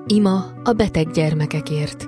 Ima a beteg gyermekekért.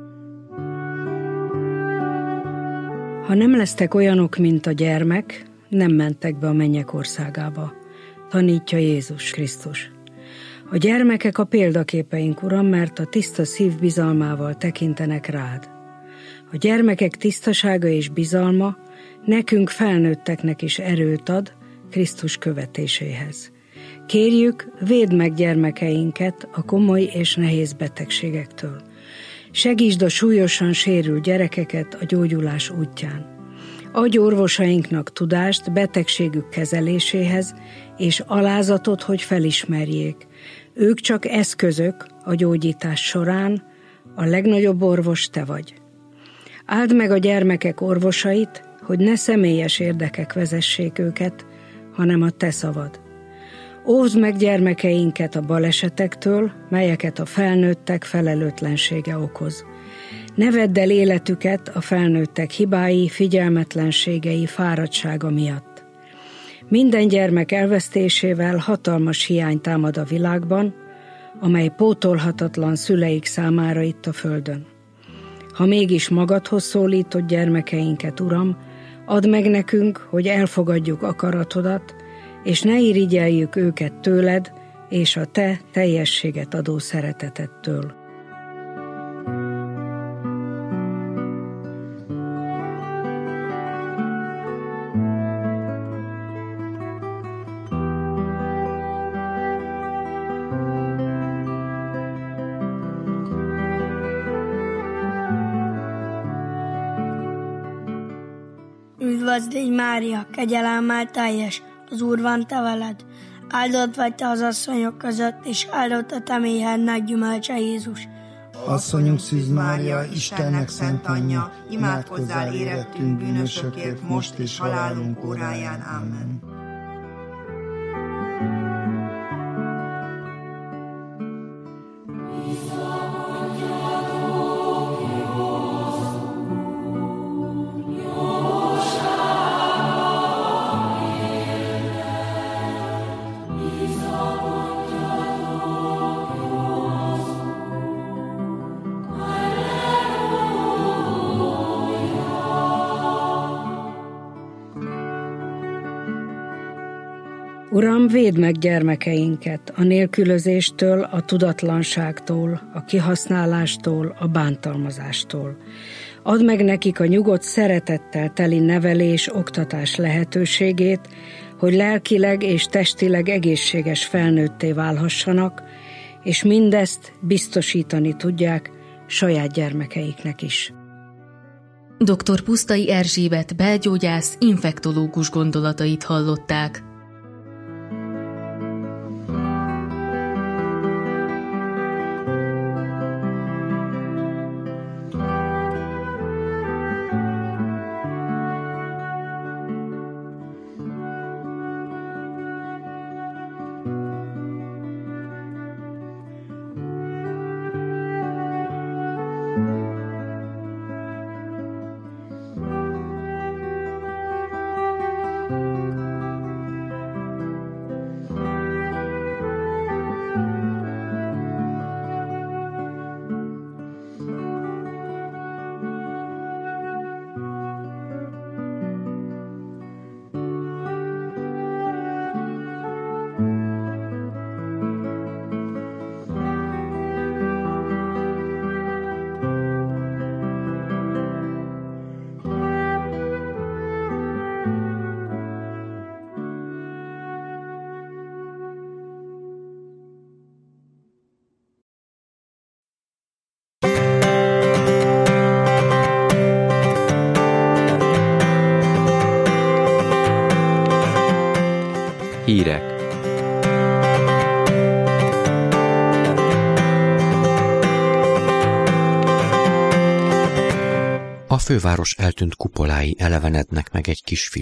Ha nem lesztek olyanok, mint a gyermek, nem mentek be a mennyek országába, tanítja Jézus Krisztus. A gyermekek a példaképeink, Uram, mert a tiszta szív bizalmával tekintenek rád. A gyermekek tisztasága és bizalma nekünk felnőtteknek is erőt ad Krisztus követéséhez. Kérjük, védd meg gyermekeinket a komoly és nehéz betegségektől. Segítsd a súlyosan sérült gyerekeket a gyógyulás útján. Adj orvosainknak tudást betegségük kezeléséhez, és alázatot, hogy felismerjék. Ők csak eszközök a gyógyítás során, a legnagyobb orvos te vagy. Áld meg a gyermekek orvosait, hogy ne személyes érdekek vezessék őket, hanem a te szavad. Óvd meg gyermekeinket a balesetektől, melyeket a felnőttek felelőtlensége okoz. Ne vedd el életüket a felnőttek hibái, figyelmetlenségei, fáradtsága miatt. Minden gyermek elvesztésével hatalmas hiány támad a világban, amely pótolhatatlan szüleik számára itt a földön. Ha mégis magadhoz szólítod gyermekeinket, Uram, add meg nekünk, hogy elfogadjuk akaratodat, és ne irigyeljük őket tőled és a te teljességet adó szeretetettől. Üdvözl légy, Mária, kegyelemmel teljes, az Úr van te veled. Áldott vagy te az asszonyok között, és áldott a te méhednek gyümölcse, Jézus. Asszonyunk Szűz Mária, Istennek szent anyja, imádkozzál érettünk bűnösökért, most és halálunk óráján. Amen. Uram, védd meg gyermekeinket a nélkülözéstől, a tudatlanságtól, a kihasználástól, a bántalmazástól. Add meg nekik a nyugodt szeretettel teli nevelés, oktatás lehetőségét, hogy lelkileg és testileg egészséges felnőtté válhassanak, és mindezt biztosítani tudják saját gyermekeiknek is. Dr. Pusztai Erzsébet belgyógyász, infektológus gondolatait hallották. Hírek. A főváros eltűnt kupolái elevenednek meg egy kis